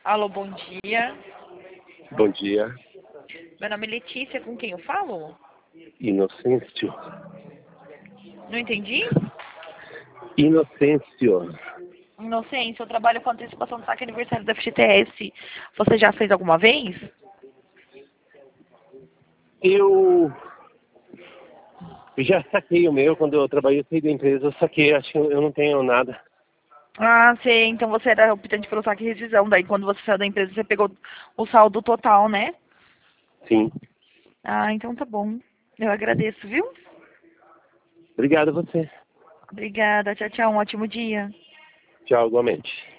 Alô, bom dia. Bom dia. Meu nome é Letícia, com quem eu falo? Inocêncio. Não entendi? Inocêncio. Inocência, eu trabalho com antecipação do saque aniversário da FGTS. Você já fez alguma vez? Eu já saquei o meu quando eu trabalhei da empresa. Eu saquei, acho que eu não tenho nada. Ah, sei. Então você era optante pelo saque e rescisão. Daí quando você saiu da empresa, você pegou o saldo total, né? Sim. Ah, então tá bom. Eu agradeço, viu? Obrigado a você. Obrigada. Tchau, tchau. Um ótimo dia. Tchau, igualmente.